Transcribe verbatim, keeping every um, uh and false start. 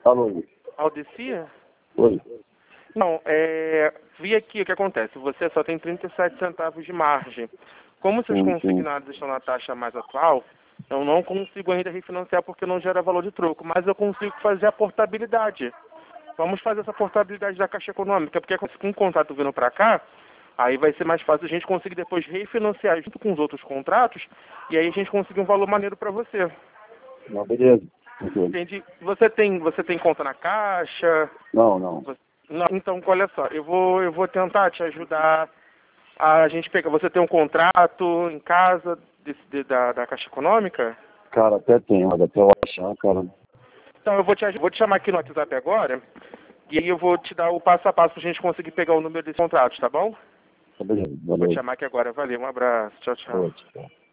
Alô? Aldecia? Oi. Não, é, vi aqui o que acontece. Você só tem trinta e sete centavos de margem. Como seus Sim, sim. consignados estão na taxa mais atual, eu não consigo ainda refinanciar porque não gera valor de troco, mas eu consigo fazer a portabilidade. Vamos fazer essa portabilidade da Caixa Econômica, porque com o contrato vindo para cá, aí vai ser mais fácil a gente conseguir depois refinanciar junto com os outros contratos, e aí a gente conseguir um valor maneiro para você. Não, beleza. Tranquilo. Entendi. Você tem, você tem conta na Caixa? Não, não. Você- Não, então, olha só, eu vou, eu vou tentar te ajudar a gente pegar. Você tem um contrato em casa desse- de- da, da Caixa Econômica? Cara, até tem, mas até eu achar, cara. Então, eu vou te, aj- vou te chamar aqui no WhatsApp agora, e aí eu vou te dar o passo a passo pra gente conseguir pegar o número desses contratos, tá bom? Tá beleza. Vou te Valeu. chamar aqui agora. Valeu, um abraço. Tchau, tchau. Outro.